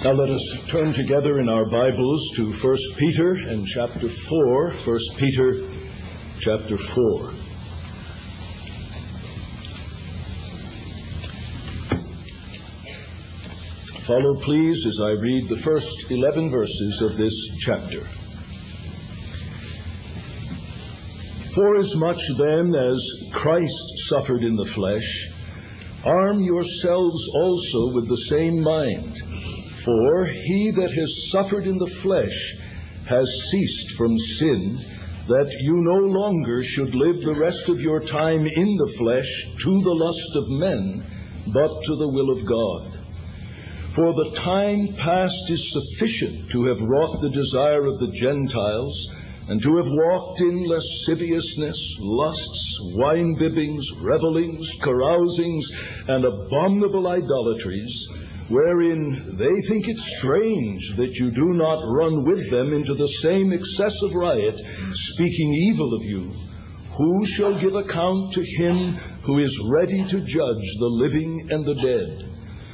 Now let us turn together in our Bibles to 1 Peter and chapter 4. 1 Peter chapter 4. Follow, please, as I read the first 11 verses of this chapter. Forasmuch then as Christ suffered in the flesh, arm yourselves also with the same mind. For he that has suffered in the flesh has ceased from sin, that you no longer should live the rest of your time in the flesh to the lust of men, but to the will of God. For the time past is sufficient to have wrought the desire of the Gentiles, and to have walked in lasciviousness, lusts, wine-bibbings, revellings, carousings, and abominable idolatries, wherein they think it strange that you do not run with them into the same excessive riot, speaking evil of you. Who shall give account to him who is ready to judge the living and the dead?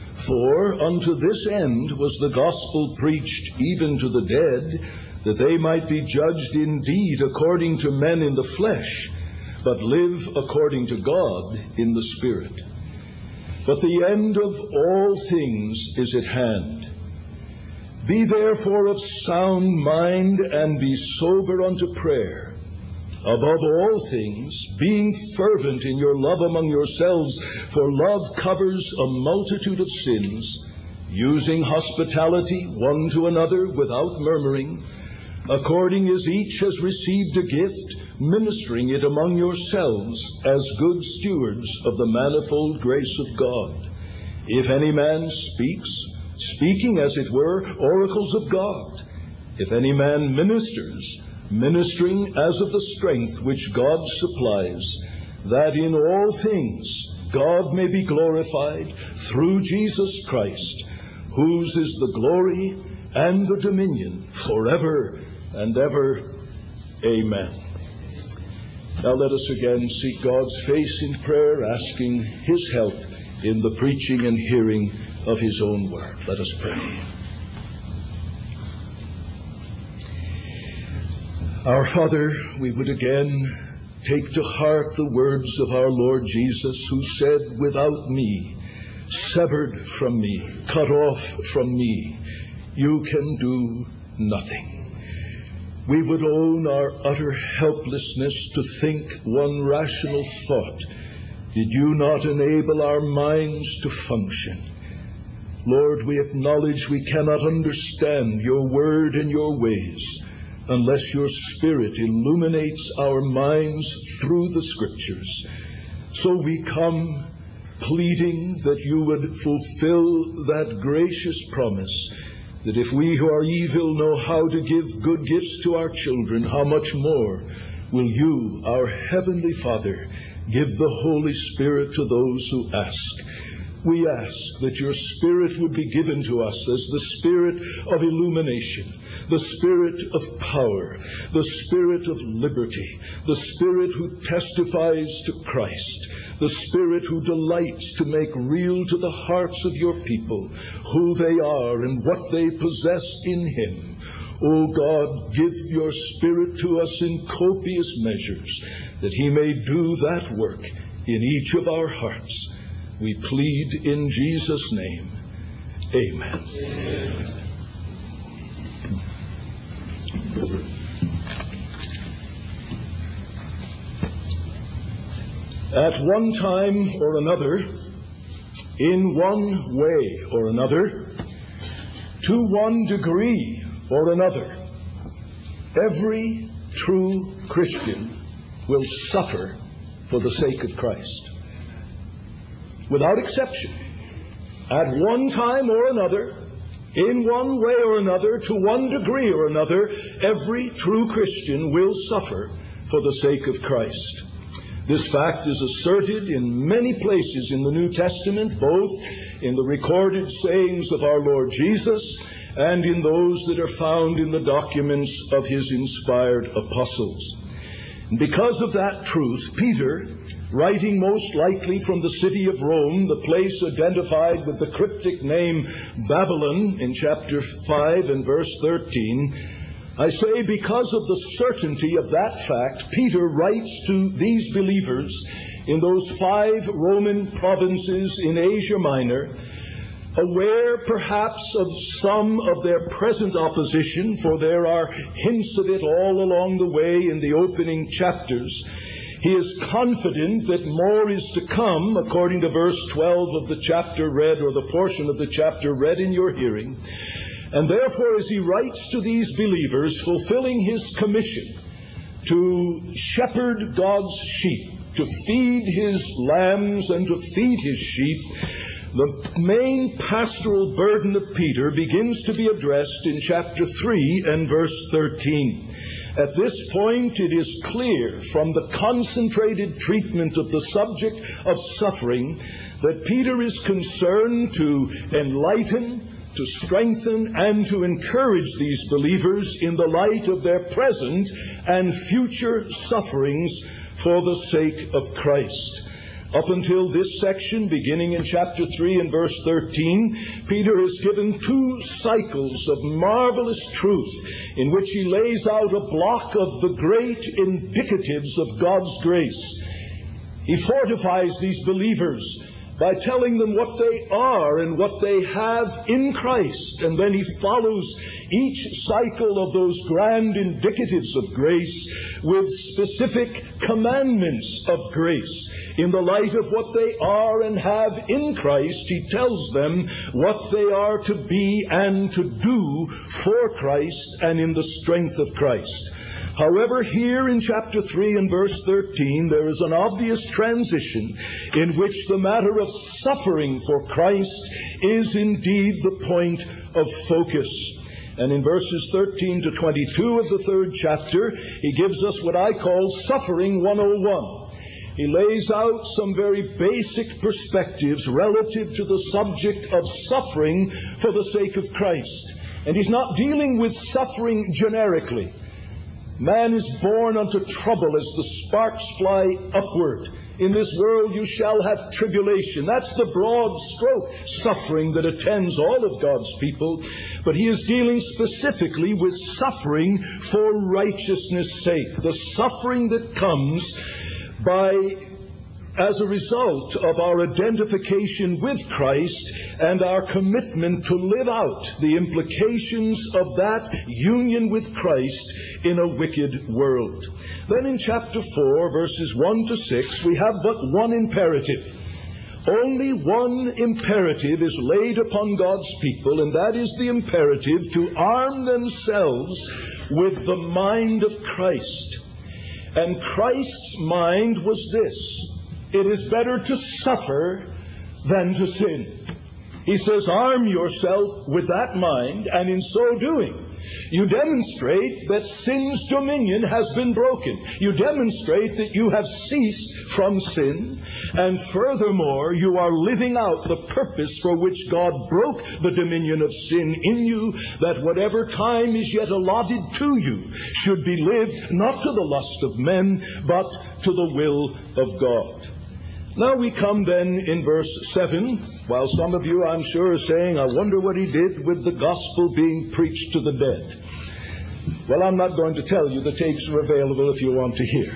For unto this end was the gospel preached even to the dead, that they might be judged indeed according to men in the flesh, but live according to God in the Spirit. But the end of all things is at hand. Be therefore of sound mind, and be sober unto prayer. Above all things, being fervent in your love among yourselves, for love covers a multitude of sins, using hospitality one to another without murmuring, according as each has received a gift, ministering it among yourselves as good stewards of the manifold grace of God. If any man speaks, speaking as it were oracles of God. If any man ministers, ministering as of the strength which God supplies, that in all things God may be glorified through Jesus Christ, whose is the glory and the dominion forever and ever. Amen. Now let us again seek God's face in prayer, asking His help in the preaching and hearing of His own word. Let us pray. Our Father, we would again take to heart the words of our Lord Jesus, who said, "Without me, severed from me, cut off from me, you can do nothing." We would own our utter helplessness to think one rational thought did you not enable our minds to function. Lord, we acknowledge we cannot understand your word and your ways unless your Spirit illuminates our minds through the Scriptures. So we come pleading that you would fulfill that gracious promise, that if we who are evil know how to give good gifts to our children, how much more will you, our Heavenly Father, give the Holy Spirit to those who ask. We ask that your Spirit would be given to us as the Spirit of illumination, the Spirit of power, the Spirit of liberty, the Spirit who testifies to Christ, the Spirit who delights to make real to the hearts of your people who they are and what they possess in Him. O God, give your Spirit to us in copious measures, that He may do that work in each of our hearts. We plead in Jesus' name. Amen. Amen. At one time or another, in one way or another, to one degree or another, every true Christian will suffer for the sake of Christ. Without exception, at one time or another, in one way or another, to one degree or another, every true Christian will suffer for the sake of Christ. This fact is asserted in many places in the New Testament, both in the recorded sayings of our Lord Jesus and in those that are found in the documents of His inspired apostles. Because of that truth, Peter, writing most likely from the city of Rome, the place identified with the cryptic name Babylon in chapter 5 and verse 13, I say because of the certainty of that fact, Peter writes to these believers in those 5 Roman provinces in Asia Minor, aware perhaps of some of their present opposition, for there are hints of it all along the way in the opening chapters. He is confident that more is to come, according to verse 12 of the chapter read, or the portion of the chapter read in your hearing. And therefore, as he writes to these believers, fulfilling his commission to shepherd God's sheep, to feed his lambs and to feed his sheep, the main pastoral burden of Peter begins to be addressed in chapter 3 and verse 13. At this point, it is clear from the concentrated treatment of the subject of suffering that Peter is concerned to enlighten, to strengthen, and to encourage these believers in the light of their present and future sufferings for the sake of Christ. Up until this section, beginning in chapter 3 and verse 13, Peter has given 2 cycles of marvelous truth in which he lays out a block of the great indicatives of God's grace. He fortifies these believers by telling them what they are and what they have in Christ. And then he follows each cycle of those grand indicatives of grace with specific commandments of grace. In the light of what they are and have in Christ, he tells them what they are to be and to do for Christ and in the strength of Christ. However, here in chapter 3 and verse 13, there is an obvious transition in which the matter of suffering for Christ is indeed the point of focus. And in verses 13 to 22 of the 3rd chapter, he gives us what I call Suffering 101. He lays out some very basic perspectives relative to the subject of suffering for the sake of Christ. And he's not dealing with suffering generically. Man is born unto trouble as the sparks fly upward. In this world you shall have tribulation. That's the broad stroke suffering that attends all of God's people. But he is dealing specifically with suffering for righteousness' sake. The suffering that comes as a result of our identification with Christ and our commitment to live out the implications of that union with Christ in a wicked world. Then in chapter 4, verses 1 to 6, we have but one imperative. Only one imperative is laid upon God's people, and that is the imperative to arm themselves with the mind of Christ. And Christ's mind was this: it is better to suffer than to sin. He says, arm yourself with that mind, and in so doing, you demonstrate that sin's dominion has been broken. You demonstrate that you have ceased from sin, and furthermore, you are living out the purpose for which God broke the dominion of sin in you, that whatever time is yet allotted to you should be lived not to the lust of men, but to the will of God. Now we come then in verse 7, while some of you, I'm sure, are saying, I wonder what he did with the gospel being preached to the dead. Well, I'm not going to tell you. The tapes are available if you want to hear.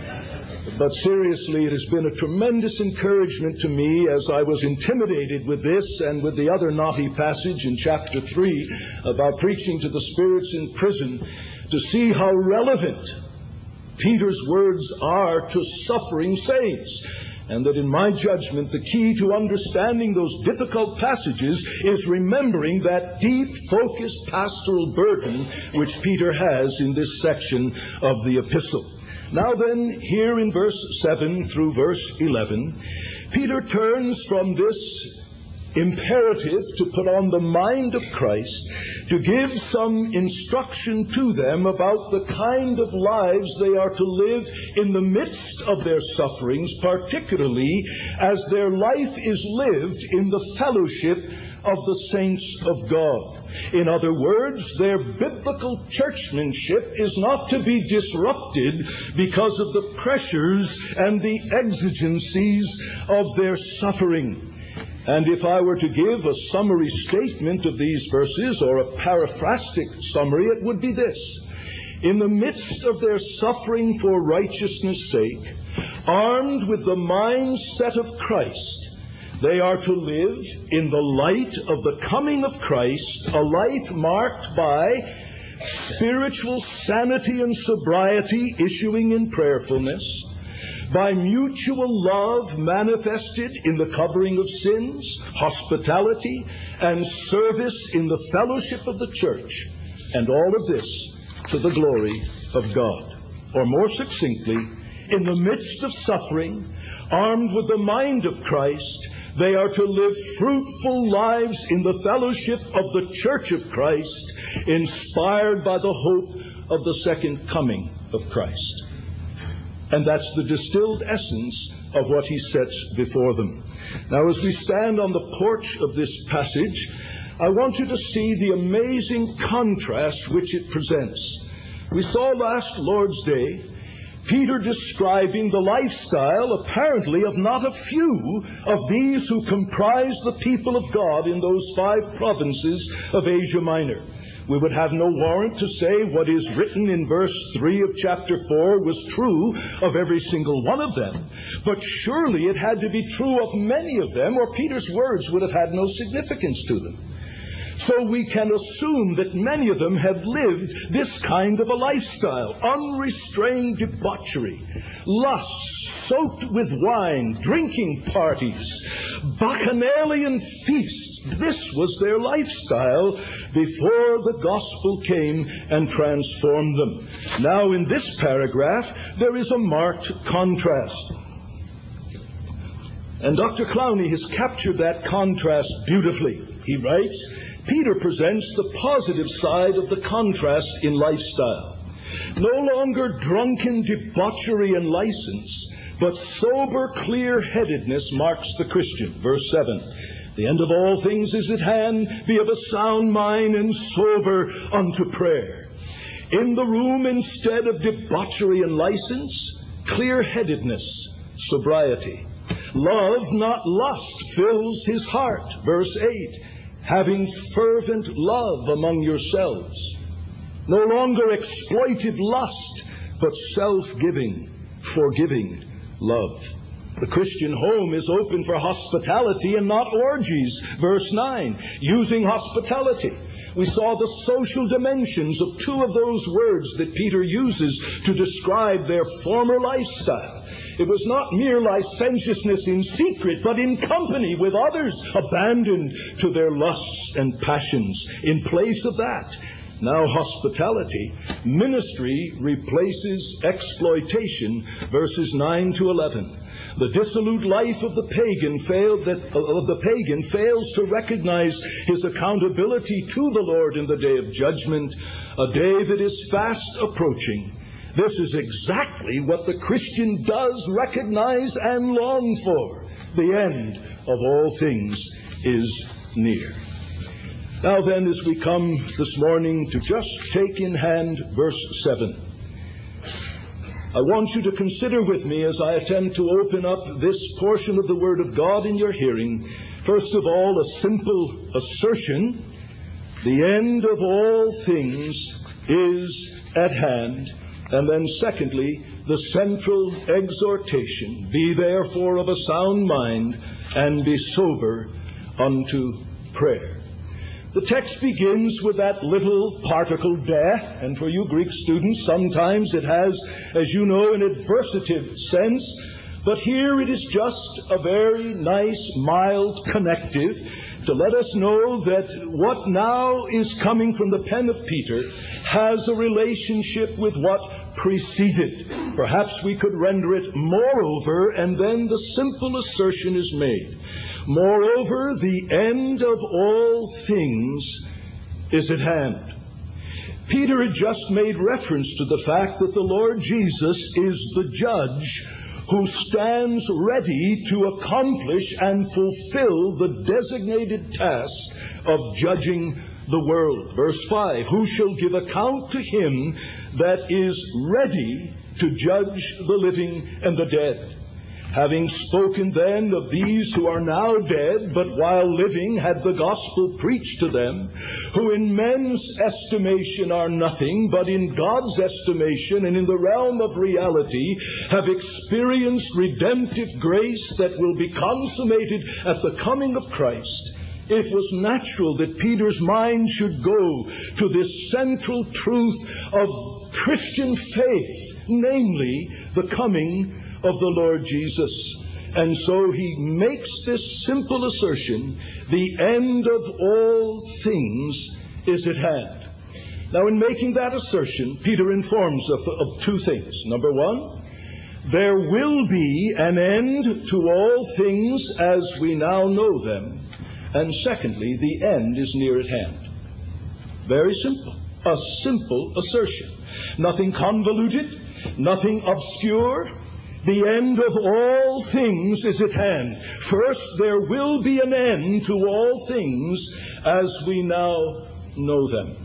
But seriously, it has been a tremendous encouragement to me as I was intimidated with this and with the other naughty passage in chapter 3 about preaching to the spirits in prison, to see how relevant Peter's words are to suffering saints. And that in my judgment, the key to understanding those difficult passages is remembering that deep, focused pastoral burden which Peter has in this section of the epistle. Now then, here in verse 7 through verse 11, Peter turns from this imperative to put on the mind of Christ to give some instruction to them about the kind of lives they are to live in the midst of their sufferings, particularly as their life is lived in the fellowship of the saints of God. In other words, their biblical churchmanship is not to be disrupted because of the pressures and the exigencies of their suffering. And if I were to give a summary statement of these verses, or a paraphrastic summary, it would be this: in the midst of their suffering for righteousness' sake, armed with the mindset of Christ, they are to live in the light of the coming of Christ, a life marked by spiritual sanity and sobriety issuing in prayerfulness, by mutual love manifested in the covering of sins, hospitality, and service in the fellowship of the church, and all of this to the glory of God. Or more succinctly, in the midst of suffering, armed with the mind of Christ, they are to live fruitful lives in the fellowship of the church of Christ, inspired by the hope of the second coming of Christ. And that's the distilled essence of what he sets before them. Now, as we stand on the porch of this passage, I want you to see the amazing contrast which it presents. We saw last Lord's Day Peter describing the lifestyle, apparently, of not a few of these who comprise the people of God in those 5 provinces of Asia Minor. We would have no warrant to say what is written in verse 3 of chapter 4 was true of every single one of them, but surely it had to be true of many of them, or Peter's words would have had no significance to them. So we can assume that many of them had lived this kind of a lifestyle: unrestrained debauchery, lusts soaked with wine, drinking parties, bacchanalian feasts. This was their lifestyle before the gospel came and transformed them. Now, in this paragraph, there is a marked contrast. And Dr. Clowney has captured that contrast beautifully. He writes, Peter presents the positive side of the contrast in lifestyle. No longer drunken debauchery and license, but sober clear-headedness marks the Christian. Verse 7, the end of all things is at hand. Be of a sound mind and sober unto prayer. In the room, instead of debauchery and license, clear-headedness, sobriety. Love, not lust, fills his heart. Verse 8, having fervent love among yourselves. No longer exploitive lust, but self-giving, forgiving love. The Christian home is open for hospitality and not orgies. Verse 9, using hospitality. We saw the social dimensions of 2 of those words that Peter uses to describe their former lifestyle. It was not mere licentiousness in secret, but in company with others, abandoned to their lusts and passions. In place of that, now hospitality. Ministry replaces exploitation. Verses 9 to 11. The dissolute life of the pagan fails to recognize his accountability to the Lord in the day of judgment, a day that is fast approaching. This is exactly what the Christian does recognize and long for. The end of all things is near. Now then, as we come this morning to just take in hand verse 7, I want you to consider with me as I attempt to open up this portion of the Word of God in your hearing, first of all, a simple assertion: the end of all things is at hand. And then secondly, the central exhortation: be therefore of a sound mind and be sober unto prayer. The text begins with that little particle de, and for you Greek students, sometimes it has, as you know, an adversative sense, but here it is just a very nice, mild connective to let us know that what now is coming from the pen of Peter has a relationship with what preceded. Perhaps we could render it moreover, and then the simple assertion is made. Moreover, the end of all things is at hand. Peter had just made reference to the fact that the Lord Jesus is the judge who stands ready to accomplish and fulfill the designated task of judging the world. Verse 5, who shall give account to him that is ready to judge the living and the dead. Having spoken then of these who are now dead, but while living had the gospel preached to them, who in men's estimation are nothing, but in God's estimation and in the realm of reality have experienced redemptive grace that will be consummated at the coming of Christ, it was natural that Peter's mind should go to this central truth of Christian faith, namely the coming of the Lord Jesus. And so he makes this simple assertion: the end of all things is at hand. Now, in making that assertion, Peter informs of two things. Number one, there will be an end to all things as we now know them. And secondly, the end is near at hand. Very simple. A simple assertion. Nothing convoluted, nothing obscure. The end of all things is at hand. First, there will be an end to all things as we now know them.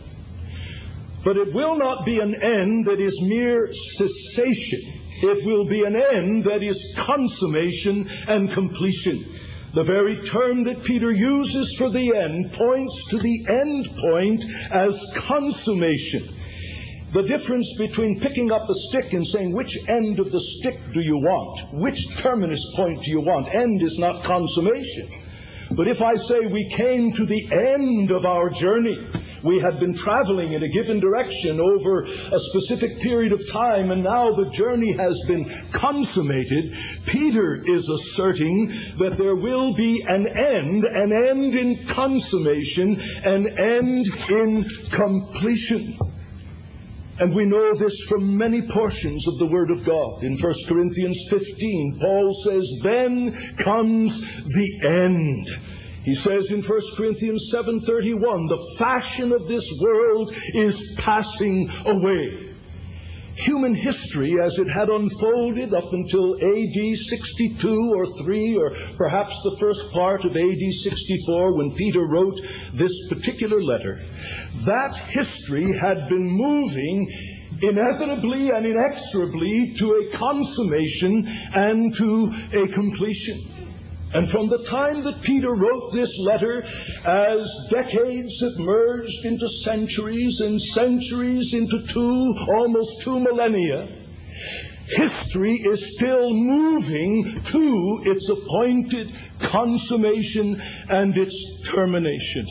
But it will not be an end that is mere cessation. It will be an end that is consummation and completion. The very term that Peter uses for the end points to the end point as consummation. The difference between picking up a stick and saying, which end of the stick do you want? Which terminus point do you want? End is not consummation. But if I say we came to the end of our journey, we had been traveling in a given direction over a specific period of time, and now the journey has been consummated, Peter is asserting that there will be an end in consummation, an end in completion. And we know this from many portions of the Word of God. In 1 Corinthians 15, Paul says, then comes the end. He says in 1 Corinthians 7:31, the fashion of this world is passing away. Human history, as it had unfolded up until A.D. 62 or 3, or perhaps the first part of A.D. 64 when Peter wrote this particular letter, that history had been moving inevitably and inexorably to a consummation and to a completion. And from the time that Peter wrote this letter, as decades have merged into centuries and centuries into almost two millennia, history is still moving to its appointed consummation and its termination.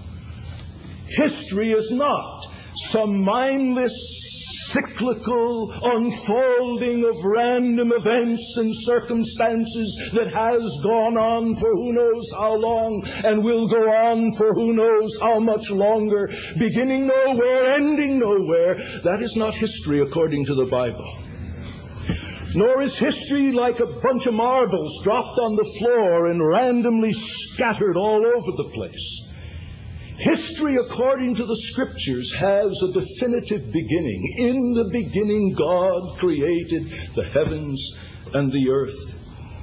History is not some mindless, cyclical unfolding of random events and circumstances that has gone on for who knows how long and will go on for who knows how much longer, beginning nowhere, ending nowhere. That is not history according to the Bible. Nor is history like a bunch of marbles dropped on the floor and randomly scattered all over the place. History, according to the Scriptures, has a definitive beginning. In the beginning, God created the heavens and the earth.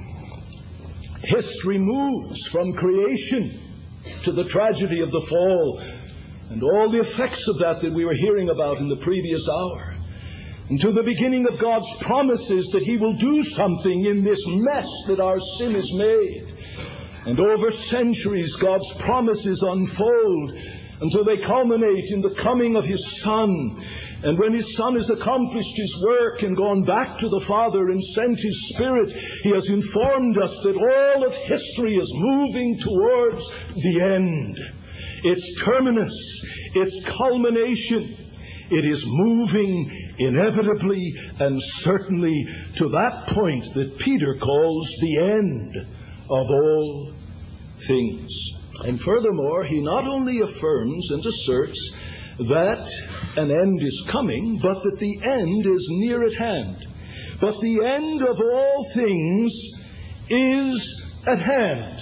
History moves from creation to the tragedy of the fall and all the effects of that we were hearing about in the previous hour, and to the beginning of God's promises that He will do something in this mess that our sin has made. And over centuries, God's promises unfold until they culminate in the coming of His Son. And when His Son has accomplished His work and gone back to the Father and sent His Spirit, He has informed us that all of history is moving towards the end. Its terminus, its culmination. It is moving inevitably and certainly to that point that Peter calls the end of all things. And furthermore, he not only affirms and asserts that an end is coming, but that the end is near at hand. But the end of all things is at hand.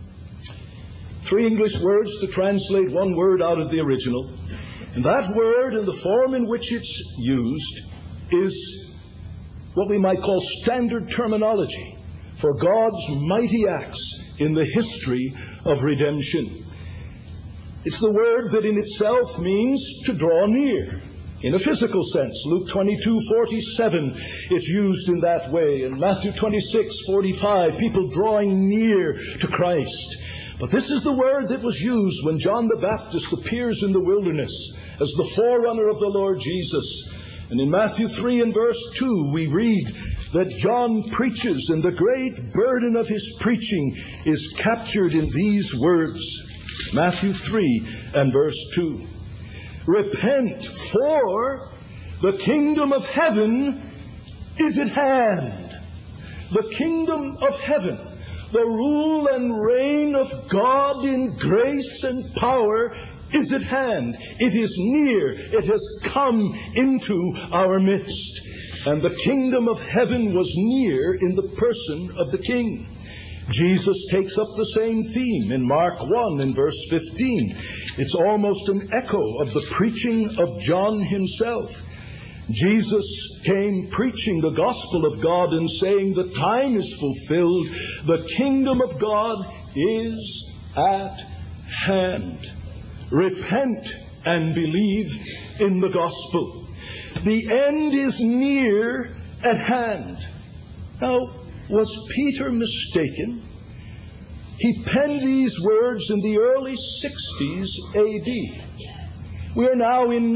3 English words to translate one word out of the original. And that word, in the form in which it's used, is what we might call standard terminology for God's mighty acts in the history of redemption. It's the word that in itself means to draw near. In a physical sense, Luke 22:47, it's used in that way. In Matthew 26:45, people drawing near to Christ. But this is the word that was used when John the Baptist appears in the wilderness as the forerunner of the Lord Jesus. And in Matthew 3 and verse 2, we read that John preaches, and the great burden of his preaching is captured in these words. Matthew 3 and verse 2. Repent, for the kingdom of heaven is at hand. The kingdom of heaven, the rule and reign of God in grace and power, is at hand. It is near. It has come into our midst. And the kingdom of heaven was near in the person of the King. Jesus takes up the same theme in Mark 1 and verse 15. It's almost an echo of the preaching of John himself. Jesus came preaching the gospel of God and saying, the time is fulfilled. The kingdom of God is at hand. Repent and believe in the gospel. The end is near at hand. Now, was Peter mistaken? He penned these words in the early 60s A.D. We are now in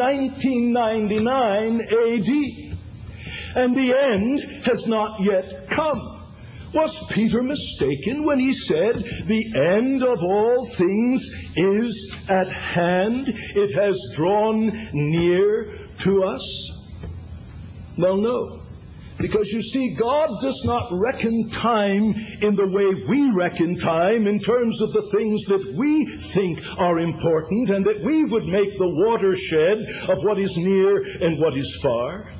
1999 A.D. and the end has not yet come. Was Peter mistaken when he said, the end of all things is at hand? It has drawn near to us? Well, no. Because you see, God does not reckon time in the way we reckon time, in terms of the things that we think are important and that we would make the watershed of what is near and what is far.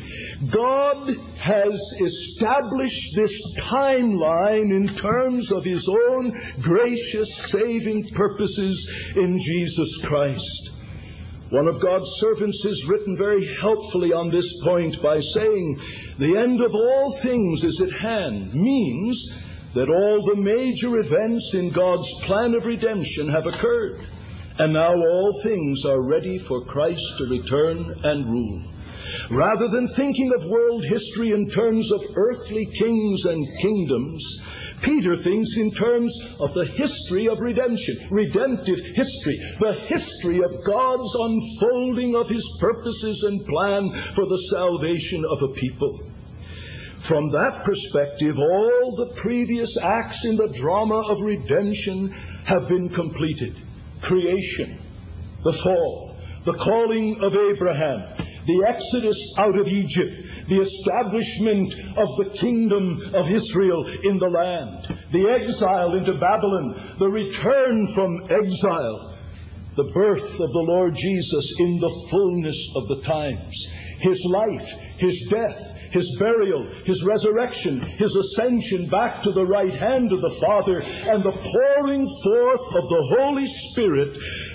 God has established this timeline in terms of His own gracious saving purposes in Jesus Christ. One of God's servants has written very helpfully on this point by saying, the end of all things is at hand, means that all the major events in God's plan of redemption have occurred, and now all things are ready for Christ to return and rule. Rather than thinking of world history in terms of earthly kings and kingdoms, Peter thinks in terms of the history of redemption, redemptive history, the history of God's unfolding of His purposes and plan for the salvation of a people. From that perspective, all the previous acts in the drama of redemption have been completed. Creation, the fall, the calling of Abraham, the exodus out of Egypt, the establishment of the kingdom of Israel in the land, the exile into Babylon, the return from exile, the birth of the Lord Jesus in the fullness of the times, His life, His death, His burial, His resurrection, His ascension back to the right hand of the Father, and the pouring forth of the Holy Spirit.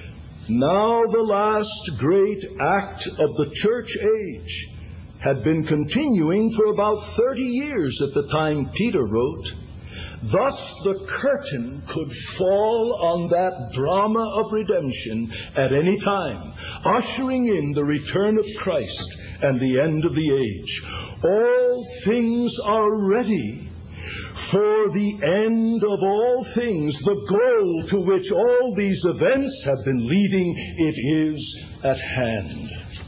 Now the last great act of the church age had been continuing for about 30 years at the time Peter wrote. Thus the curtain could fall on that drama of redemption at any time, ushering in the return of Christ and the end of the age. All things are ready for the end of all things, the goal to which all these events have been leading. It is at hand.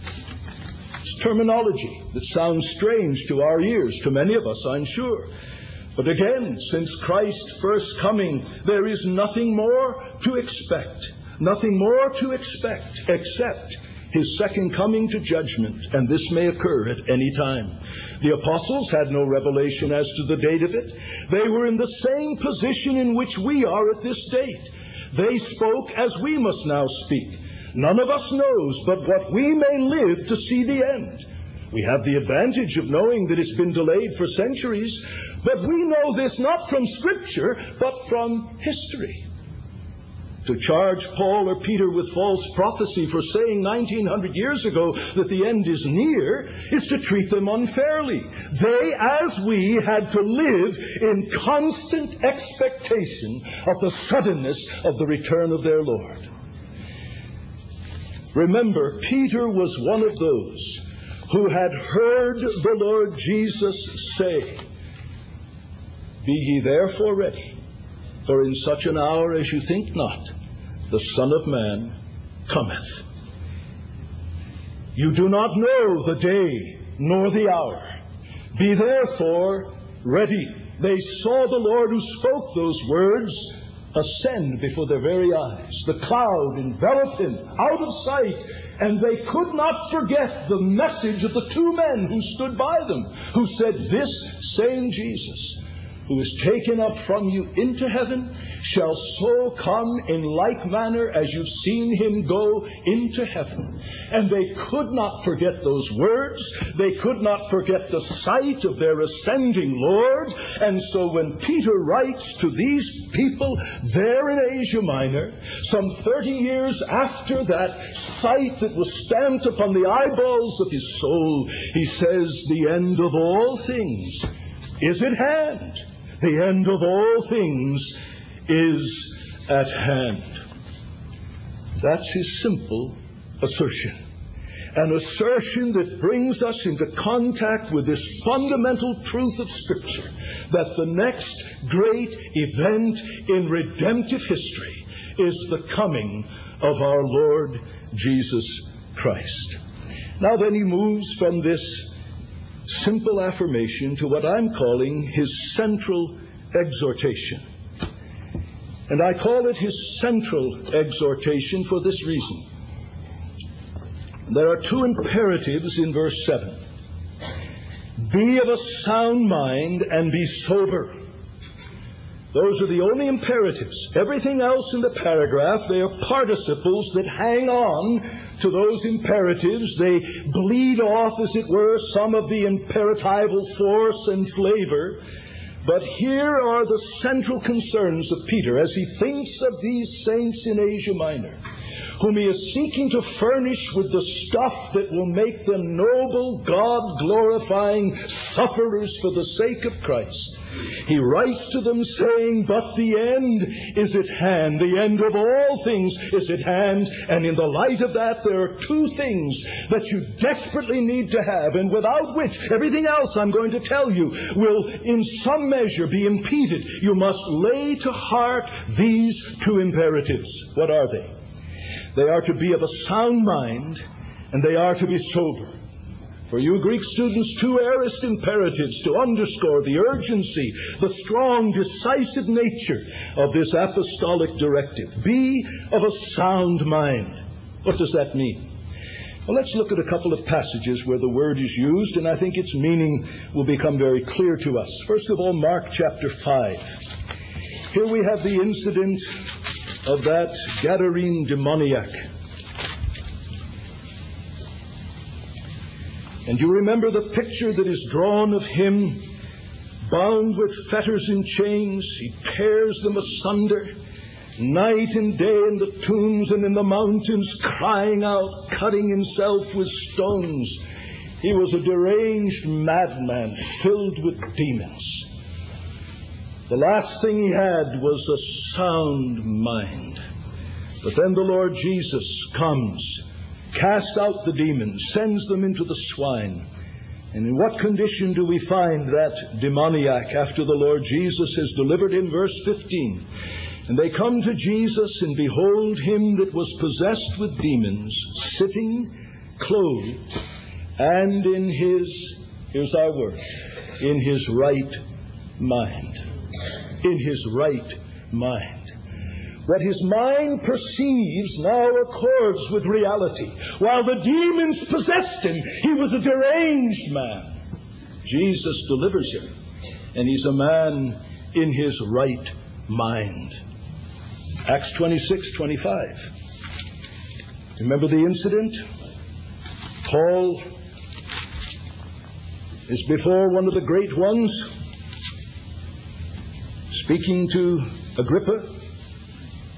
It's terminology that sounds strange to our ears, to many of us, I'm sure. But again, since Christ's first coming, there is nothing more to expect. Nothing more to expect except His second coming to judgment, and this may occur at any time. The apostles had no revelation as to the date of it. They were in the same position in which we are at this date. They spoke as we must now speak. None of us knows but what we may live to see the end. We have the advantage of knowing that it's been delayed for centuries, but we know this not from Scripture, but from history. To charge Paul or Peter with false prophecy for saying 1900 years ago that the end is near is to treat them unfairly. They, as we, had to live in constant expectation of the suddenness of the return of their Lord. Remember, Peter was one of those who had heard the Lord Jesus say, "Be ye therefore ready, for in such an hour as you think not, the Son of Man cometh." You do not know the day nor the hour. Be therefore ready. They saw the Lord who spoke those words ascend before their very eyes. The cloud enveloped him out of sight, and they could not forget the message of the two men who stood by them, who said, "This same Jesus, who is taken up from you into heaven, shall so come in like manner as you've seen him go into heaven." And they could not forget those words. They could not forget the sight of their ascending Lord. And so when Peter writes to these people there in Asia Minor, some 30 years after that sight that was stamped upon the eyeballs of his soul, he says, "The end of all things is at hand. The end of all things is at hand." That's his simple assertion. An assertion that brings us into contact with this fundamental truth of Scripture, that the next great event in redemptive history is the coming of our Lord Jesus Christ. Now then, he moves from this simple affirmation to what I'm calling his central exhortation. And I call it his central exhortation for this reason. There are two imperatives in verse 7. Be of a sound mind and be sober. Those are the only imperatives. Everything else in the paragraph, they are participles that hang on to those imperatives. They bleed off, as it were, some of the imperatival force and flavor. But here are the central concerns of Peter as he thinks of these saints in Asia Minor, whom he is seeking to furnish with the stuff that will make them noble, God-glorifying sufferers for the sake of Christ. He writes to them saying, "But the end is at hand. The end of all things is at hand." And in the light of that, there are two things that you desperately need to have, and without which everything else I'm going to tell you will in some measure be impeded. You must lay to heart these two imperatives. What are they? They are to be of a sound mind, and they are to be sober. For you Greek students, two aorist imperatives to underscore the urgency, the strong, decisive nature of this apostolic directive. Be of a sound mind. What does that mean? Well, let's look at a couple of passages where the word is used, and I think its meaning will become very clear to us. First of all, Mark chapter 5. Here we have the incident of that Gadarene demoniac. And you remember the picture that is drawn of him bound with fetters and chains. He tears them asunder night and day in the tombs and in the mountains, crying out, cutting himself with stones. He was a deranged madman filled with demons. The last thing he had was a sound mind. But then the Lord Jesus comes, casts out the demons, sends them into the swine. And in what condition do we find that demoniac after the Lord Jesus has delivered him? Verse 15. And they come to Jesus, and behold him that was possessed with demons, sitting, clothed, and in his, here's our word, in his right mind. In his right mind. What his mind perceives now accords with reality. While the demons possessed him, he was a deranged man. Jesus delivers him, and he's a man in his right mind. Acts 26:25. Remember the incident? Paul is before one of the great ones, speaking to Agrippa.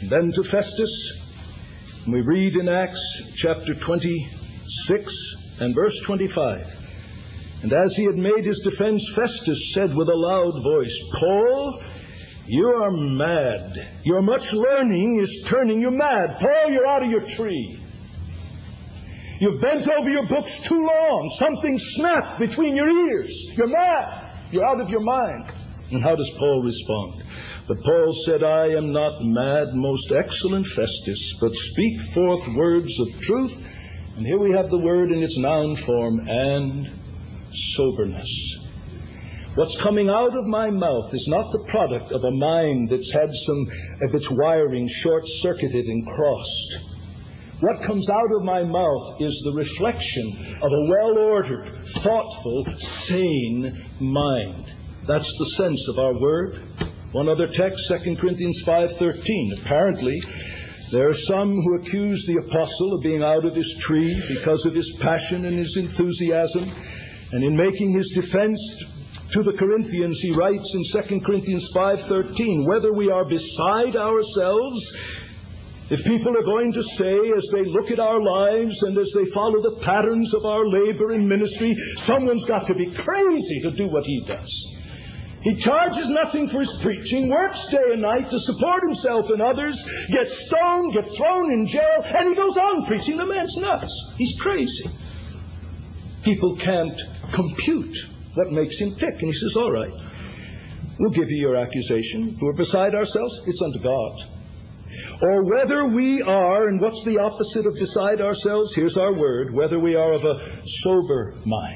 Then to Festus, we read in Acts chapter 26 and verse 25. And as he had made his defense, Festus said with a loud voice, Paul, you are mad. Your much learning is turning you mad. Paul, you're out of your tree. You've bent over your books too long. Something snapped between your ears. You're mad. You're out of your mind. And how does Paul respond? But Paul said, I am not mad, most excellent Festus, but speak forth words of truth. And here we have the word in its noun form, and soberness. What's coming out of my mouth is not the product of a mind that's had some of its wiring short-circuited and crossed. What comes out of my mouth is the reflection of a well-ordered, thoughtful, sane mind. That's the sense of our word. One other text, 2 Corinthians 5:13. Apparently, there are some who accuse the apostle of being out of his tree because of his passion and his enthusiasm. And in making his defense to the Corinthians, he writes in 2 Corinthians 5:13, whether we are beside ourselves, if people are going to say, as they look at our lives and as they follow the patterns of our labor and ministry, someone's got to be crazy to do what he does. He charges nothing for his preaching, works day and night to support himself and others, gets stoned, gets thrown in jail, and he goes on preaching. The man's nuts. He's crazy. People can't compute what makes him tick. And he says, all right, we'll give you your accusation. If we're beside ourselves, it's unto God. Or whether we are, and what's the opposite of beside ourselves? Here's our word, whether we are of a sober mind.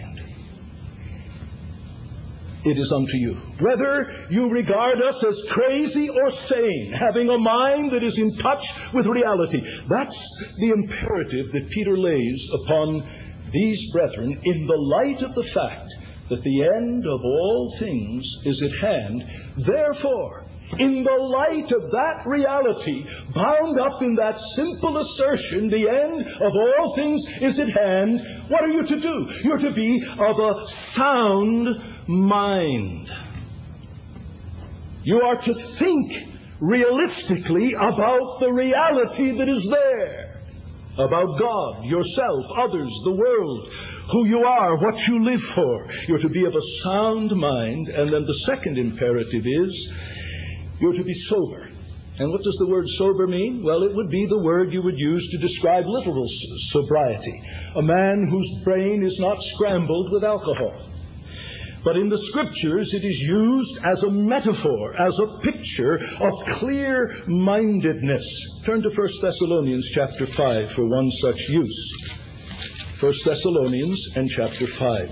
It is unto you. Whether you regard us as crazy or sane, having a mind that is in touch with reality. That's the imperative that Peter lays upon these brethren in the light of the fact that the end of all things is at hand. Therefore, in the light of that reality, bound up in that simple assertion, the end of all things is at hand, what are you to do? You're to be of a sound mind. You are to think realistically about the reality that is there, about God, yourself, others, the world, who you are, what you live for. You're to be of a sound mind. And then the second imperative is you're to be sober. And what does the word sober mean? Well, it would be the word you would use to describe literal sobriety. A man whose brain is not scrambled with alcohol. But in the Scriptures, it is used as a metaphor, as a picture of clear-mindedness. Turn to 1 Thessalonians chapter 5 for one such use. 1 Thessalonians and chapter 5.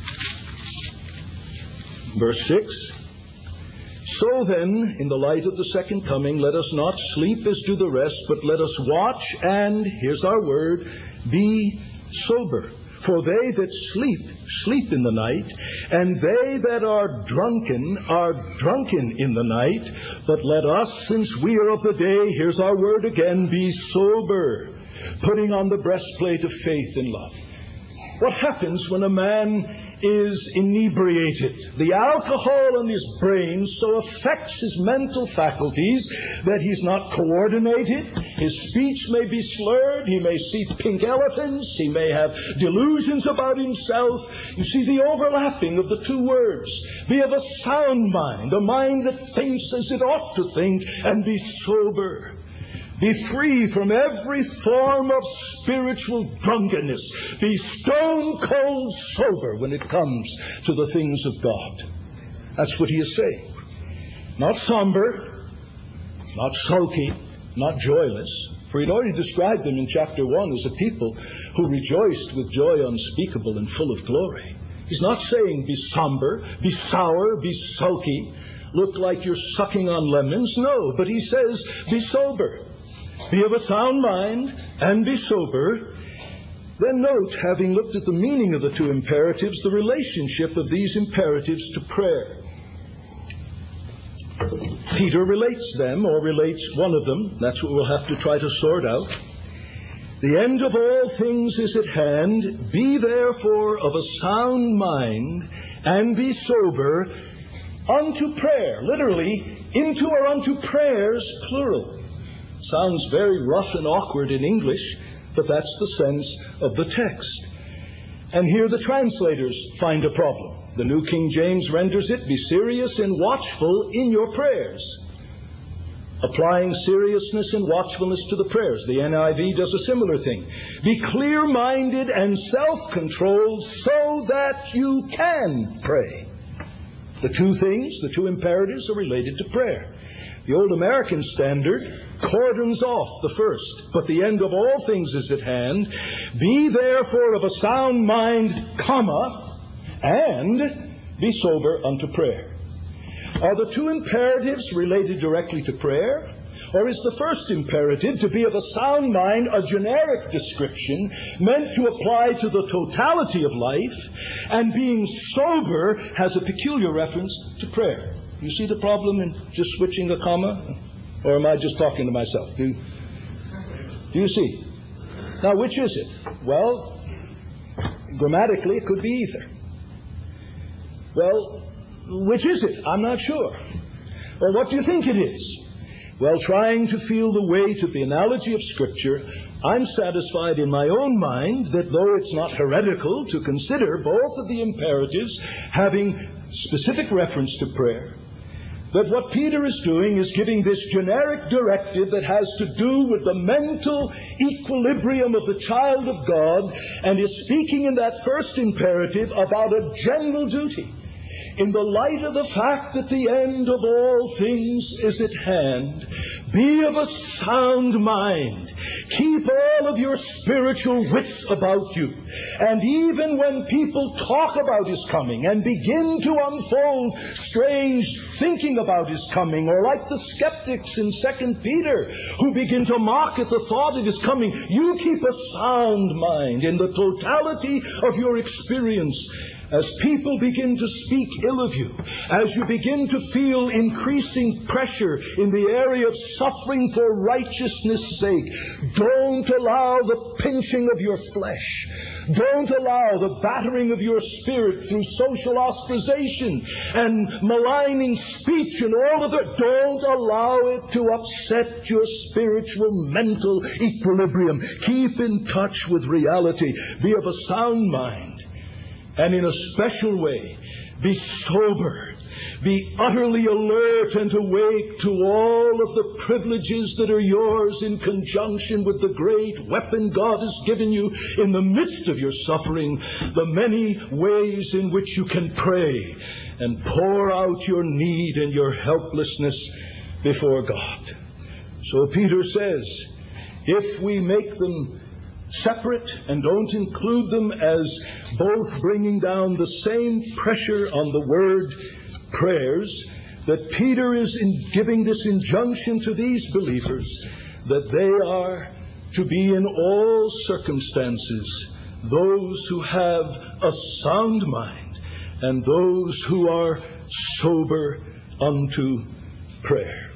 Verse 6. So then, in the light of the second coming, let us not sleep as do the rest, but let us watch and, here's our word, be sober. For they that sleep, sleep in the night, and they that are drunken in the night. But let us, since we are of the day, here's our word again, be sober, putting on the breastplate of faith and love. What happens when a man is inebriated? The alcohol in his brain so affects his mental faculties that he's not coordinated. His speech may be slurred. He may see pink elephants. He may have delusions about himself. You see the overlapping of the two words. Be of a sound mind, a mind that thinks as it ought to think, and be sober. Be free from every form of spiritual drunkenness. Be stone cold sober when it comes to the things of God. That's what he is saying. Not somber, not sulky, not joyless. For he'd already described them in chapter 1 as a people who rejoiced with joy unspeakable and full of glory. He's not saying be somber, be sour, be sulky, look like you're sucking on lemons. No, but he says be sober. Be of a sound mind and be sober. Then note, having looked at the meaning of the two imperatives, the relationship of these imperatives to prayer. Peter relates them, or relates one of them. That's what we'll have to try to sort out. The end of all things is at hand. Be therefore of a sound mind and be sober unto prayer. Literally, into or unto prayers, plural. Sounds very rough and awkward in English, but that's the sense of the text. And here the translators find a problem. The New King James renders it, "Be serious and watchful in your prayers," applying seriousness and watchfulness to the prayers. The NIV does a similar thing. "Be clear-minded and self-controlled so that you can pray." The two things, the two imperatives, are related to prayer. The Old American Standard cordons off the first, "But the end of all things is at hand. Be therefore of a sound mind, and be sober unto prayer." Are the two imperatives related directly to prayer? Or is the first imperative, to be of a sound mind, a generic description meant to apply to the totality of life, and being sober has a peculiar reference to prayer? You see the problem in just switching a comma? Or am I just talking to myself? Do you see? Now, which is it? Well, grammatically, it could be either. Well, which is it? I'm not sure. Well, what do you think it is? Well, trying to feel the weight of the analogy of Scripture, I'm satisfied in my own mind that though it's not heretical to consider both of the imperatives having specific reference to prayer, that what Peter is doing is giving this generic directive that has to do with the mental equilibrium of the child of God, and is speaking in that first imperative about a general duty. In the light of the fact that the end of all things is at hand, be of a sound mind. Keep all of your spiritual wits about you. And even when people talk about His coming and begin to unfold strange thinking about His coming, or like the skeptics in 2 Peter who begin to mock at the thought of His coming, you keep a sound mind in the totality of your experience. As people begin to speak ill of you, as you begin to feel increasing pressure in the area of suffering for righteousness' sake, don't allow the pinching of your flesh. Don't allow the battering of your spirit through social ostracization and maligning speech and all of it. Don't allow it to upset your spiritual mental equilibrium. Keep in touch with reality. Be of a sound mind. And in a special way, be sober. Be utterly alert and awake to all of the privileges that are yours in conjunction with the great weapon God has given you in the midst of your suffering, the many ways in which you can pray and pour out your need and your helplessness before God. So Peter says, if we make them separate and don't include them as both bringing down the same pressure on the word prayers, that Peter is giving this injunction to these believers that they are to be in all circumstances those who have a sound mind and those who are sober unto prayer.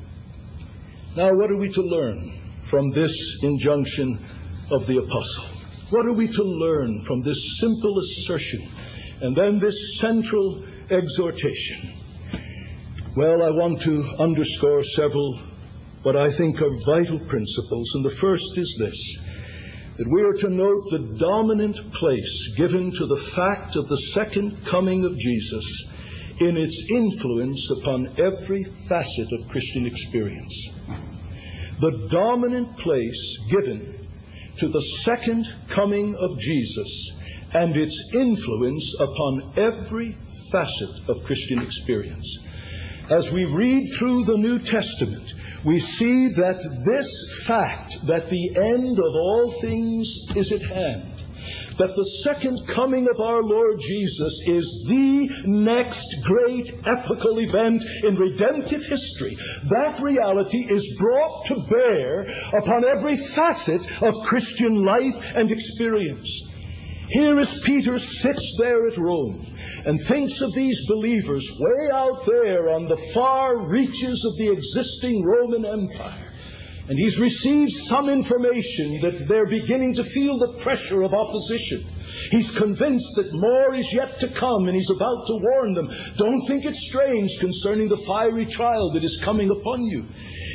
Now, what are we to learn from this injunction of the apostle? What are we to learn from this simple assertion and then this central exhortation? Well, I want to underscore several what I think are vital principles, and the first is this, that we are to note the dominant place given to the fact of the second coming of Jesus in its influence upon every facet of Christian experience. The dominant place given to the second coming of Jesus and its influence upon every facet of Christian experience. As we read through the New Testament, we see that this fact, that the end of all things is at hand, that the second coming of our Lord Jesus is the next great epochal event in redemptive history, that reality is brought to bear upon every facet of Christian life and experience. Here as Peter sits there at Rome and thinks of these believers way out there on the far reaches of the existing Roman Empire, and he's received some information that they're beginning to feel the pressure of opposition. He's convinced that more is yet to come, and he's about to warn them, don't think it strange concerning the fiery trial that is coming upon you.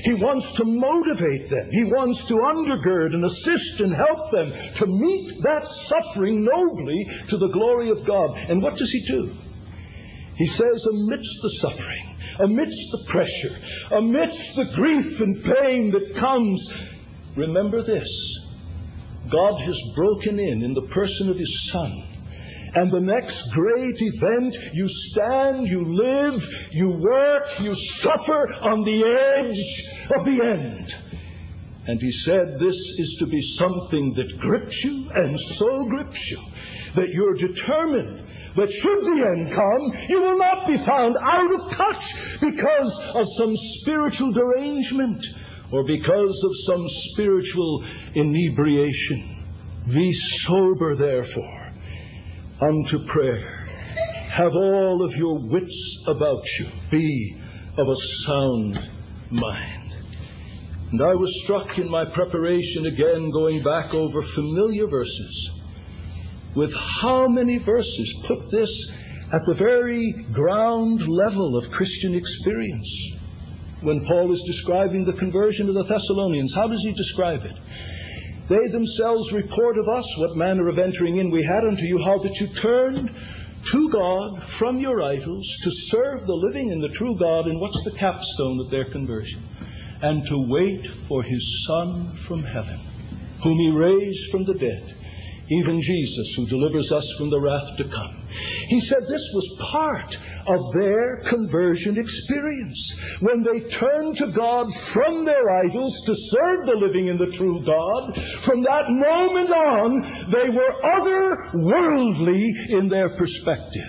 He wants to motivate them. He wants to undergird and assist and help them to meet that suffering nobly to the glory of God. And what does he do? He says, amidst the suffering, amidst the pressure, amidst the grief and pain that comes, remember this: God has broken in the person of his Son. And the next great event, you stand, you live, you work, you suffer on the edge of the end. And he said this is to be something that grips you, and so grips you, that you're determined that should the end come, you will not be found out of touch because of some spiritual derangement or because of some spiritual inebriation. Be sober, therefore, unto prayer. Have all of your wits about you. Be of a sound mind. And I was struck in my preparation again, going back over familiar verses, with how many verses put this at the very ground level of Christian experience. When Paul is describing the conversion of the Thessalonians, how does he describe it? They themselves report of us what manner of entering in we had unto you, how that you turned to God from your idols to serve the living and the true God. And what's the capstone of their conversion? And to wait for his Son from heaven, whom he raised from the dead, even Jesus, who delivers us from the wrath to come. He said this was part of their conversion experience. When they turned to God from their idols to serve the living and the true God, from that moment on, they were otherworldly in their perspective.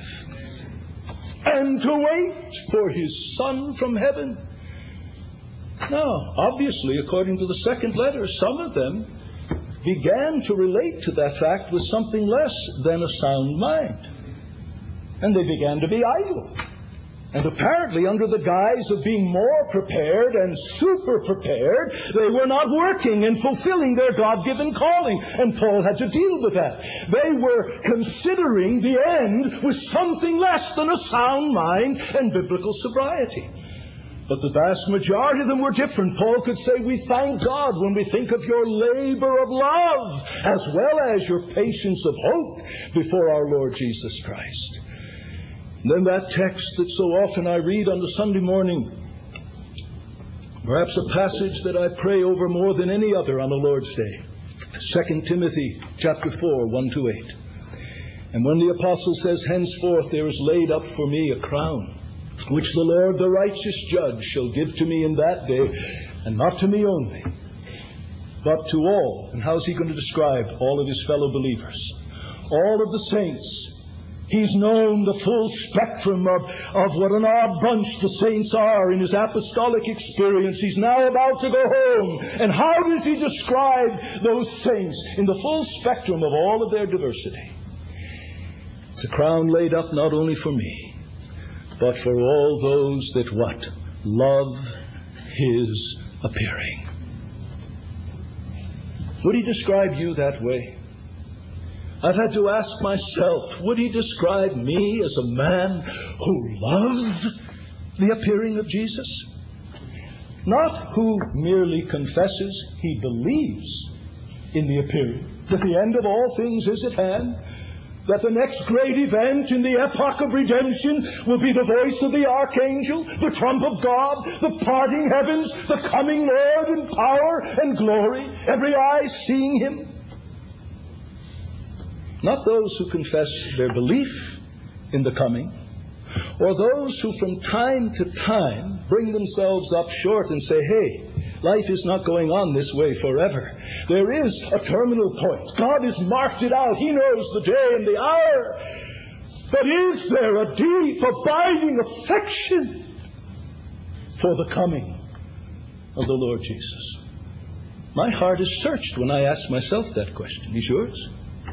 And to wait for his Son from heaven. Now, obviously, according to the second letter, some of them began to relate to that fact with something less than a sound mind. And they began to be idle. And apparently, under the guise of being more prepared and super prepared, they were not working and fulfilling their God-given calling. And Paul had to deal with that. They were considering the end with something less than a sound mind and biblical sobriety. But the vast majority of them were different. Paul could say, we thank God when we think of your labor of love, as well as your patience of hope before our Lord Jesus Christ. And then that text that so often I read on the Sunday morning, perhaps a passage that I pray over more than any other on the Lord's Day, 2 Timothy chapter 4, 1-8. And when the apostle says, henceforth there is laid up for me a crown, which the Lord, the righteous judge, shall give to me in that day, and not to me only, but to all. And how is he going to describe all of his fellow believers? All of the saints. He's known the full spectrum of what an odd bunch the saints are in his apostolic experience. He's now about to go home. And how does he describe those saints in the full spectrum of all of their diversity? It's a crown laid up not only for me, but for all those that what? Love his appearing. Would he describe you that way? I've had to ask myself, would he describe me as a man who loves the appearing of Jesus? Not who merely confesses he believes in the appearing, that the end of all things is at hand, that the next great event in the epoch of redemption will be the voice of the archangel, the trump of God, the parting heavens, the coming Lord in power and glory, every eye seeing him. Not those who confess their belief in the coming, or those who from time to time bring themselves up short and say, hey, life is not going on this way forever. There is a terminal point. God has marked it out. He knows the day and the hour. But is there a deep, abiding affection for the coming of the Lord Jesus? My heart is searched when I ask myself that question. Is yours?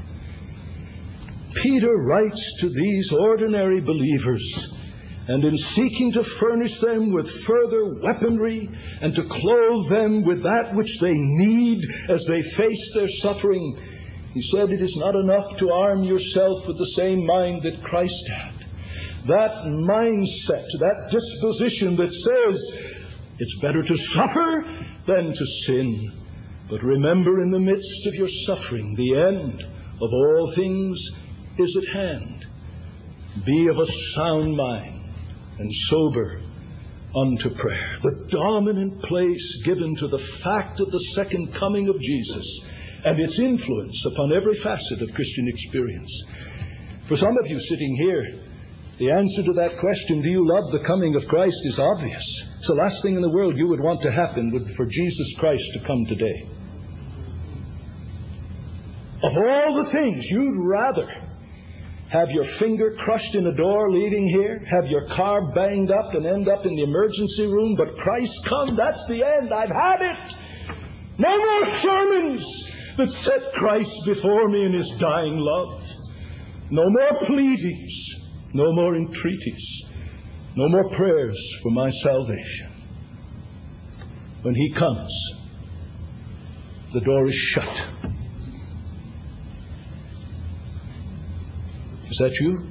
Peter writes to these ordinary believers, and in seeking to furnish them with further weaponry and to clothe them with that which they need as they face their suffering, he said, it is not enough to arm yourself with the same mind that Christ had. That mindset, that disposition that says, It's better to suffer than to sin. But remember, in the midst of your suffering, the end of all things is at hand. Be of a sound mind and sober unto prayer. The dominant place given to the fact of the second coming of Jesus and its influence upon every facet of Christian experience. For some of you sitting here, the answer to that question, do you love the coming of Christ, is obvious. It's the last thing in the world you would want to happen for Jesus Christ to come today. Of all the things, you'd rather have your finger crushed in a door leaving here, have your car banged up and end up in the emergency room, but Christ come, that's the end. I've had it. No more sermons that set Christ before me in His dying love. No more pleadings, no more entreaties, no more prayers for my salvation. When He comes, the door is shut. Is that you?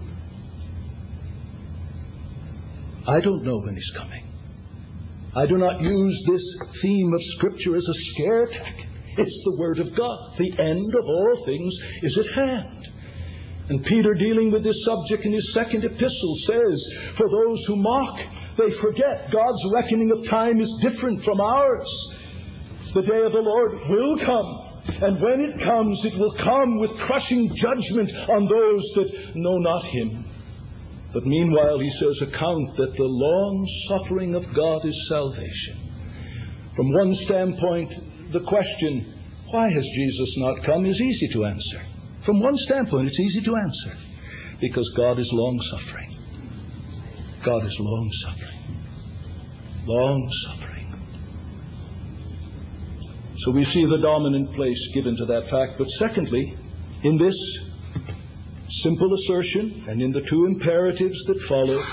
I don't know when He's coming. I do not use this theme of Scripture as a scare tactic. It's the Word of God. The end of all things is at hand. And Peter, dealing with this subject in his second epistle, says, for those who mock, they forget God's reckoning of time is different from ours. The day of the Lord will come. And when it comes, it will come with crushing judgment on those that know not Him. But meanwhile, he says, account that the long suffering of God is salvation. From one standpoint, the question, why has Jesus not come, is easy to answer. From one standpoint, it's easy to answer. Because God is long-suffering. God is long-suffering. Long-suffering. So we see the dominant place given to that fact. But secondly, in this simple assertion and in the two imperatives that follow,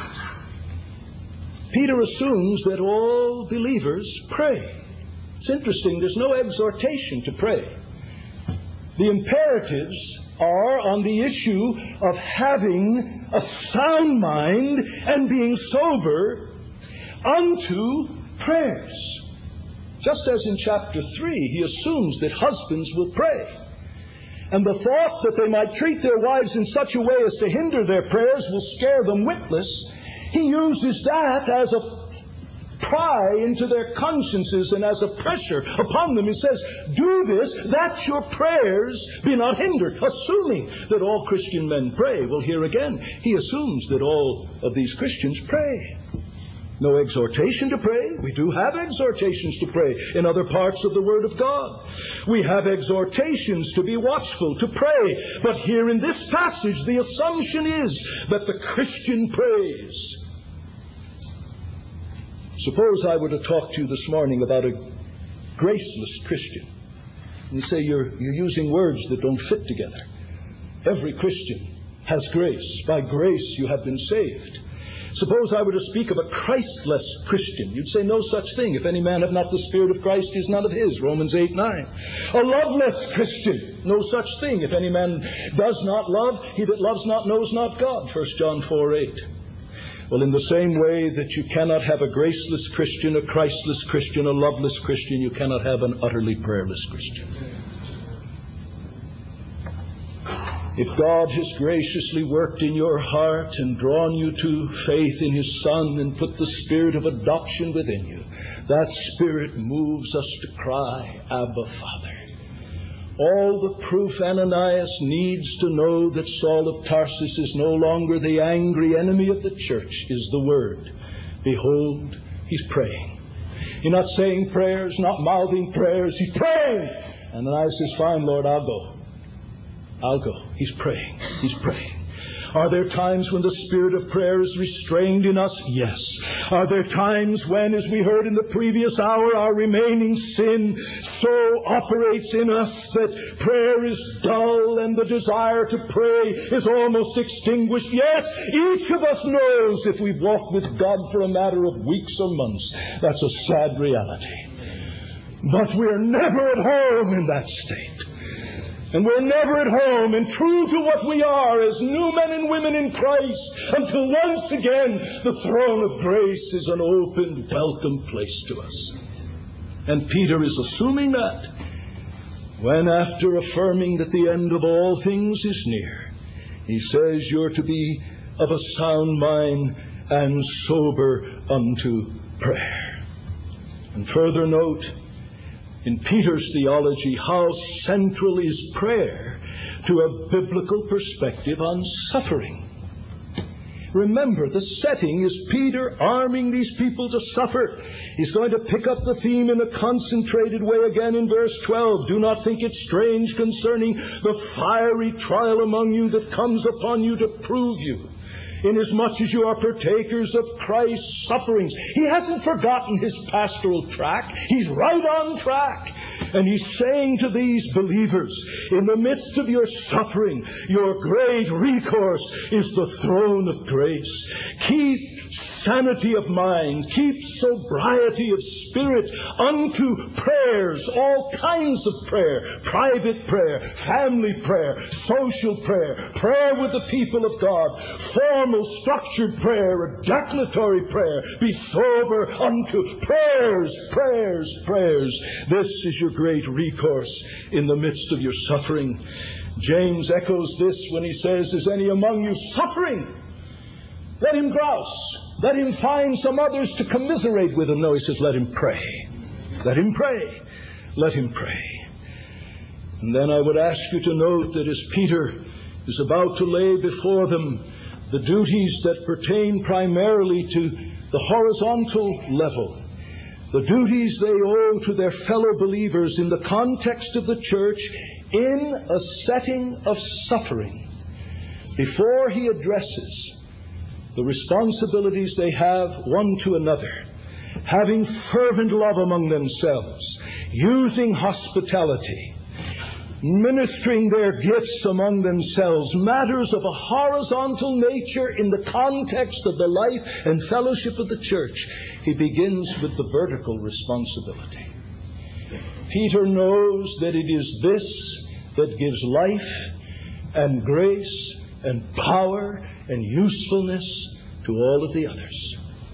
Peter assumes that all believers pray. It's interesting, there's no exhortation to pray. The imperatives are on the issue of having a sound mind and being sober unto prayers. Just as in chapter 3, he assumes that husbands will pray. And the thought that they might treat their wives in such a way as to hinder their prayers will scare them witless. He uses that as a pry into their consciences and as a pressure upon them. He says, do this, that your prayers be not hindered. Assuming that all Christian men pray. Well, here again, he assumes that all of these Christians pray. No exhortation to pray. We do have exhortations to pray in other parts of the Word of God. We have exhortations to be watchful, to pray. But here in this passage, the assumption is that the Christian prays. Suppose I were to talk to you this morning about a graceless Christian. You say you're using words that don't fit together. Every Christian has grace. By grace you have been saved. Suppose I were to speak of a Christless Christian. You'd say no such thing. If any man have not the Spirit of Christ, he is none of his. Romans 8:9. A loveless Christian. No such thing. If any man does not love, he that loves not knows not God. 1 John 4:8. Well, in the same way that you cannot have a graceless Christian, a Christless Christian, a loveless Christian, you cannot have an utterly prayerless Christian. If God has graciously worked in your heart and drawn you to faith in His Son and put the Spirit of adoption within you, that Spirit moves us to cry, Abba, Father. All the proof Ananias needs to know that Saul of Tarsus is no longer the angry enemy of the church is the word. Behold, he's praying. He's not saying prayers, not mouthing prayers. He's praying. Ananias says, fine, Lord, I'll go. I'll go. He's praying. He's praying. Are there times when the spirit of prayer is restrained in us? Yes. Are there times when, as we heard in the previous hour, our remaining sin so operates in us that prayer is dull and the desire to pray is almost extinguished? Yes, each of us knows if we've walked with God for a matter of weeks or months, that's a sad reality. But we're never at home in that state. And we're never at home and true to what we are as new men and women in Christ until once again the throne of grace is an open, welcome place to us. And Peter is assuming that when, after affirming that the end of all things is near, he says you're to be of a sound mind and sober unto prayer. And further note, in Peter's theology, how central is prayer to a biblical perspective on suffering. Remember, the setting is Peter arming these people to suffer. He's going to pick up the theme in a concentrated way again in verse 12. Do not think it strange concerning the fiery trial among you that comes upon you to prove you, inasmuch as you are partakers of Christ's sufferings. He hasn't forgotten his pastoral track. He's right on track. And he's saying to these believers, in the midst of your suffering, your great recourse is the throne of grace. Keep sanity of mind, keep sobriety of spirit unto prayers, all kinds of prayer, private prayer, family prayer, social prayer, prayer with the people of God, formal structured prayer, a declaratory prayer. Be sober unto prayers, prayers, prayers. This is your great recourse in the midst of your suffering. James echoes this when he says, is any among you suffering? Let him grouse. Let him find some others to commiserate with him. No, he says, let him pray. Let him pray. Let him pray. And then I would ask you to note that as Peter is about to lay before them the duties that pertain primarily to the horizontal level, the duties they owe to their fellow believers in the context of the church in a setting of suffering, before he addresses the responsibilities they have one to another, having fervent love among themselves, using hospitality, ministering their gifts among themselves, matters of a horizontal nature in the context of the life and fellowship of the church, he begins with the vertical responsibility. Peter knows that it is this that gives life and grace and power and usefulness to all of the others.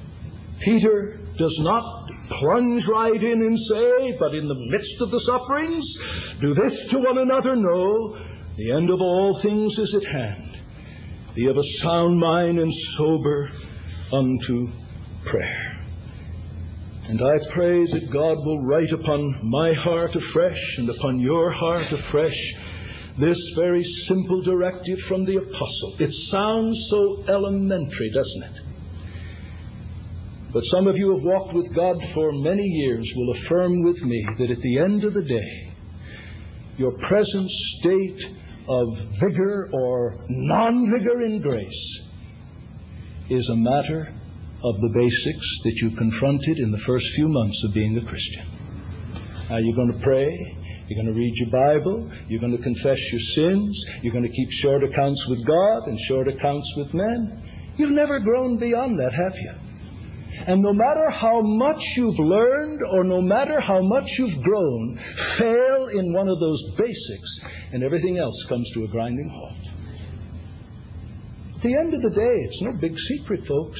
Peter does not plunge right in and say, but in the midst of the sufferings, do this to one another. No, the end of all things is at hand. Be of a sound mind and sober unto prayer. And I pray that God will write upon my heart afresh and upon your heart afresh this very simple directive from the apostle. It sounds so elementary, doesn't it? But some of you have walked with God for many years will affirm with me that at the end of the day, your present state of vigor or non-vigor in grace is a matter of the basics that you confronted in the first few months of being a Christian. Are you going to pray? You're going to read your Bible. You're going to confess your sins. You're going to keep short accounts with God and short accounts with men. You've never grown beyond that, have you? And no matter how much you've learned or no matter how much you've grown, fail in one of those basics and everything else comes to a grinding halt. At the end of the day, it's no big secret, folks.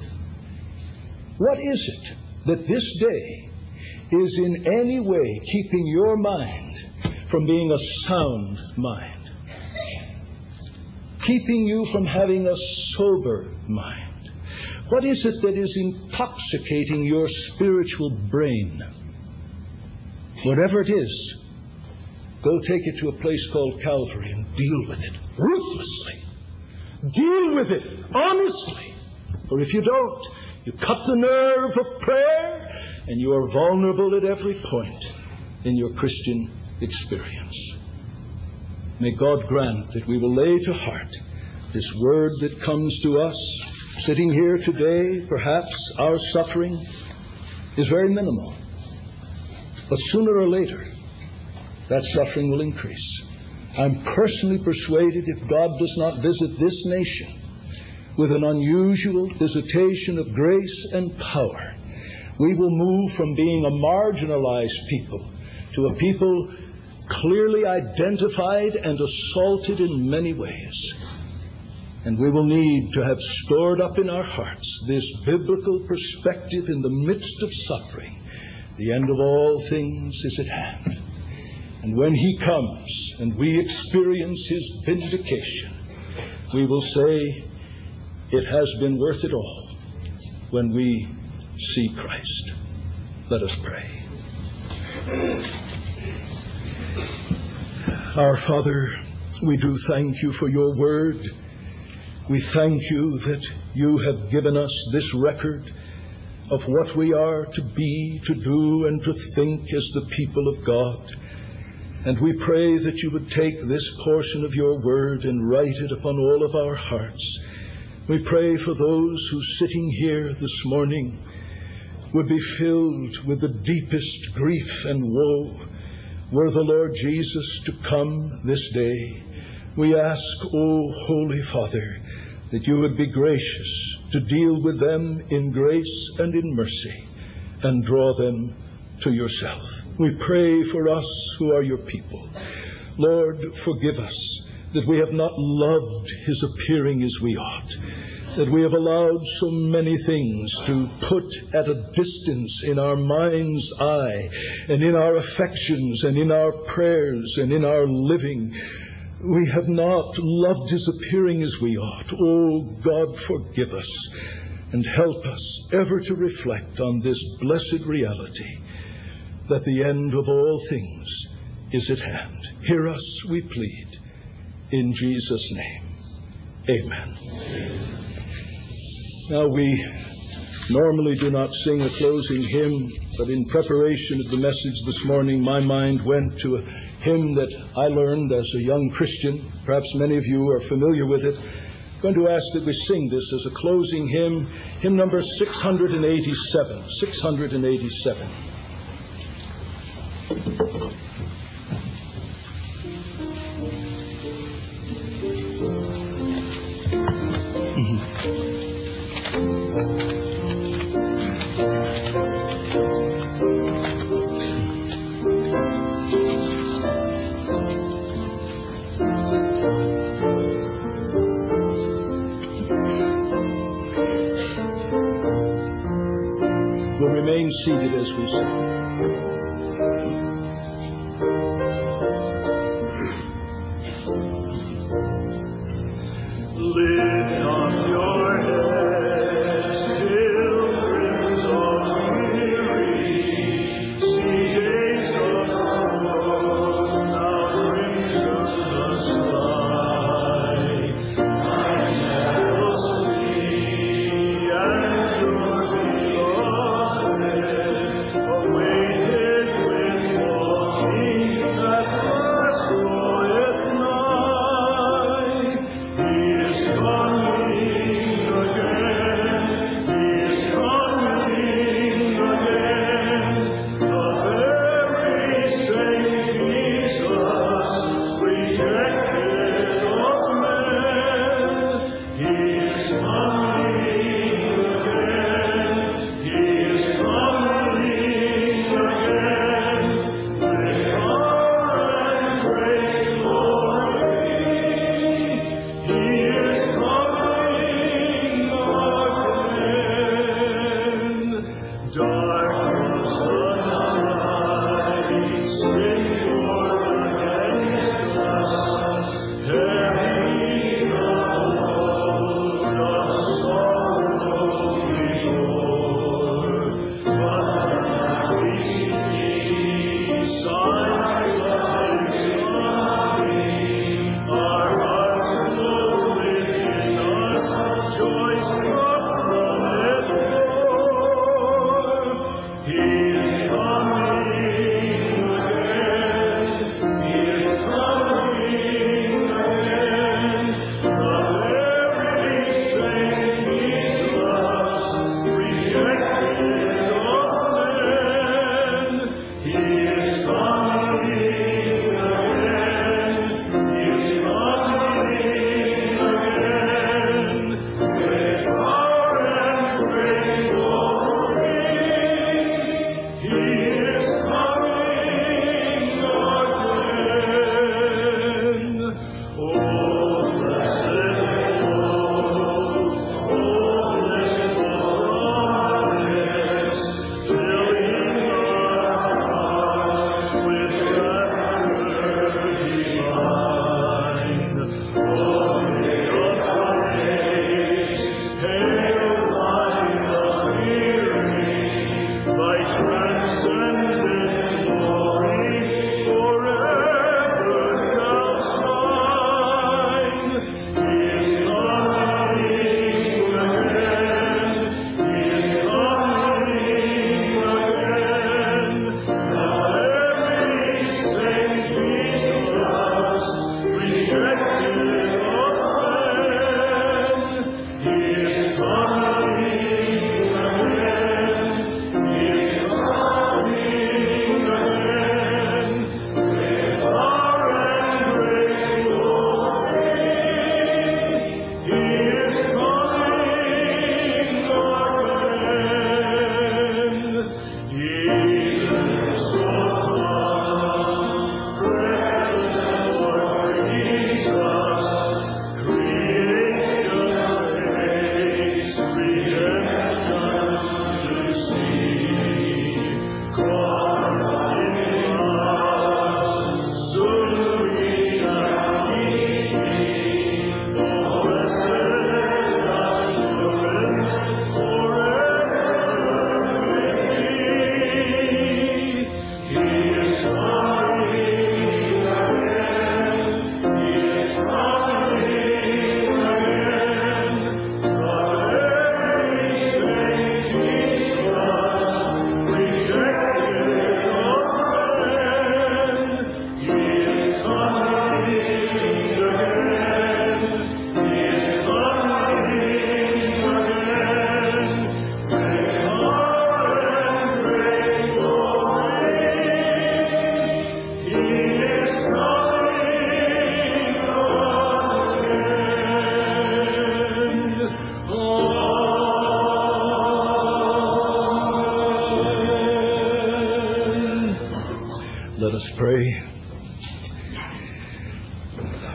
What is it that this day is in any way keeping your mind from being a sound mind? Keeping you from having a sober mind? What is it that is intoxicating your spiritual brain? Whatever it is, go take it to a place called Calvary and deal with it ruthlessly. Deal with it honestly. For if you don't, you cut the nerve of prayer and you are vulnerable at every point in your Christian experience. May God grant that we will lay to heart this word that comes to us. Sitting here today, perhaps our suffering is very minimal. But sooner or later, that suffering will increase. I'm personally persuaded if God does not visit this nation with an unusual visitation of grace and power, we will move from being a marginalized people to a people clearly identified and assaulted in many ways. And we will need to have stored up in our hearts this biblical perspective in the midst of suffering. The end of all things is at hand. And when He comes and we experience His vindication, we will say, it has been worth it all when we see Christ. Let us pray. Our Father, we do thank You for Your word. We thank You that You have given us this record of what we are to be, to do, and to think as the people of God. And we pray that You would take this portion of Your word and write it upon all of our hearts. We pray for those who, sitting here this morning, would be filled with the deepest grief and woe. Were the Lord Jesus to come this day, we ask, O Holy Father, that You would be gracious to deal with them in grace and in mercy and draw them to Yourself. We pray for us who are Your people. Lord, forgive us that we have not loved His appearing as we ought, that we have allowed so many things to put at a distance in our mind's eye and in our affections and in our prayers and in our living. We have not loved His appearing as we ought. Oh, God, forgive us and help us ever to reflect on this blessed reality that the end of all things is at hand. Hear us, we plead, in Jesus' name. Amen. Now, we normally do not sing a closing hymn, but in preparation of the message this morning, my mind went to a hymn that I learned as a young Christian. Perhaps many of you are familiar with it. I'm going to ask that we sing this as a closing hymn, hymn number 687. 687. We'll remain seated as we sing. Waiting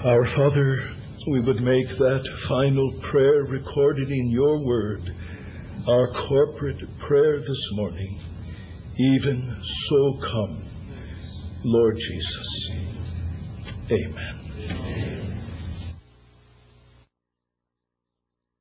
Our Father, we would make that final prayer recorded in your word our corporate prayer this morning. Even so come, Lord Jesus. Amen.